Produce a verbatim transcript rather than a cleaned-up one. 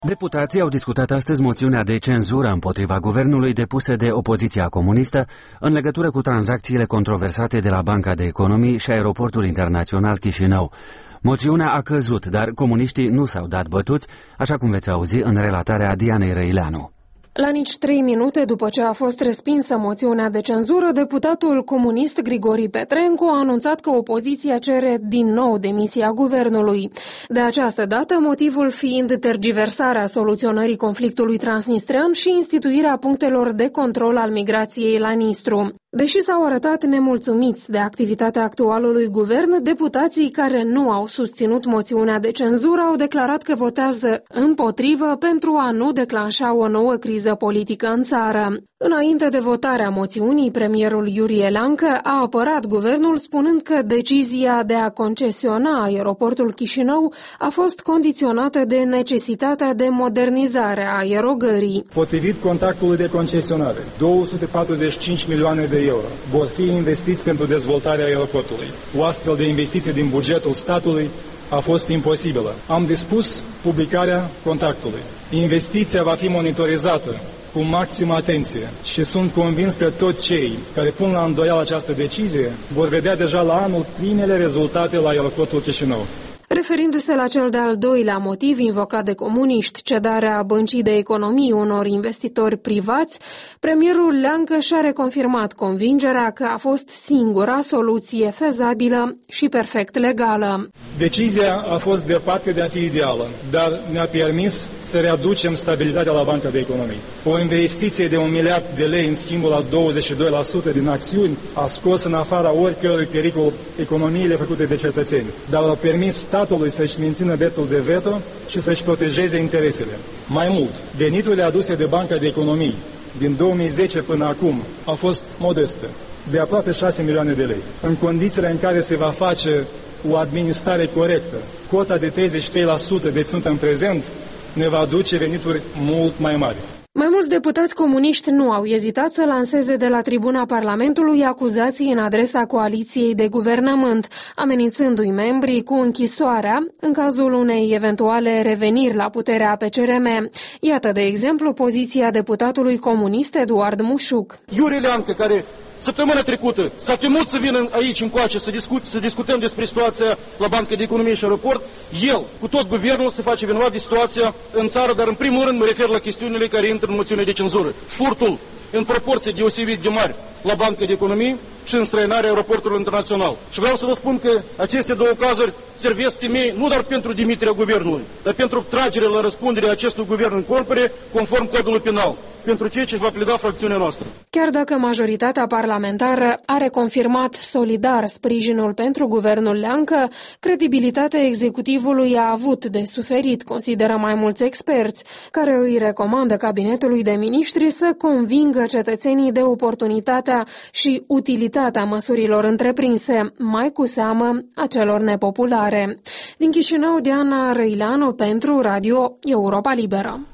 Deputații au discutat astăzi moțiunea de cenzură împotriva guvernului depusă de opoziția comunistă în legătură cu tranzacțiile controversate de la Banca de Economii și Aeroportul Internațional Chișinău. Moțiunea a căzut, dar comuniștii nu s-au dat bătuți, așa cum veți auzi în relatarea Dianei Răileanu. La nici trei minute după ce a fost respinsă moțiunea de cenzură, deputatul comunist Grigori Petrencu a anunțat că opoziția cere din nou demisia guvernului. De această dată, motivul fiind tergiversarea soluționării conflictului transnistrean și instituirea punctelor de control al migrației la Nistru. Deși s-au arătat nemulțumiți de activitatea actualului guvern, deputații care nu au susținut moțiunea de cenzură au declarat că votează împotrivă pentru a nu declanșa o nouă criză politică în țară. Înainte de votarea moțiunii, premierul Iurie Leancă a apărat guvernul spunând că decizia de a concesiona aeroportul Chișinău a fost condiționată de necesitatea de modernizare a aerogării. Potrivit contractului de concesionare, două sute patruzeci și cinci milioane de euro vor fi investiți pentru dezvoltarea aeroportului. O astfel de investiție din bugetul statului a fost imposibilă. Am dispus publicarea contractului. Investiția va fi monitorizată cu maximă atenție și sunt convins că toți cei care pun la îndoială această decizie vor vedea deja la anul primele rezultate la aeroportul Chișinău. Referindu-se la cel de-al doilea motiv invocat de comuniști, cedarea Băncii de Economii unor investitori privați, premierul Leancă și-a reconfirmat convingerea că a fost singura soluție fezabilă și perfect legală. Decizia a fost departe de a fi ideală, dar ne-a permis să readucem stabilitatea la Banca de Economii. O investiție de un miliard de lei în schimbul la douăzeci și doi la sută din acțiuni a scos în afara oricărui pericol economiile făcute de cetățeni, dar a permis statului să-și mențină dreptul de veto și să-și protejeze interesele. Mai mult, veniturile aduse de Banca de Economii din două mii zece până acum au fost modeste, de aproape șase milioane de lei. În condițiile în care se va face o administrare corectă, cota de treizeci și trei la sută deținută în prezent ne va aduce venituri mult mai mari. Mai mulți deputați comuniști nu au ezitat să lanseze de la tribuna Parlamentului acuzații în adresa coaliției de guvernământ, amenințându-i membrii cu închisoarea în cazul unei eventuale reveniri la puterea P C R M. Iată, de exemplu, poziția deputatului comunist Eduard Mușuc. Iurie Leancă, care săptămâna trecută s-a temut să vină aici încoace să, discut, să discutăm despre situația la Banca de Economie și Aeroport, el, cu tot guvernul, se face vinovat de situația în țară, dar în primul rând mă refer la chestiunile care intră în moțiune de cenzură. Furtul în proporție deosebit de mari la Banca de Economie și înstrăinarea aeroportului internațional. Și vreau să vă spun că aceste două cazuri servesc temei nu doar pentru dimiterea guvernului, dar pentru tragerea la răspundere a acestui guvern în corpore, conform codului penal, pentru ceea ce va pleda fracțiunea noastră. Chiar dacă majoritatea parlamentară are confirmat solidar sprijinul pentru guvernul Leancă, credibilitatea executivului a avut de suferit, consideră mai mulți experți, care îi recomandă cabinetului de miniștri să convingă cetățenii de oportunitatea și utilitatea măsurilor întreprinse, mai cu seamă a celor nepopulare. Din Chișinău, Diana Răileanu pentru Radio Europa Liberă.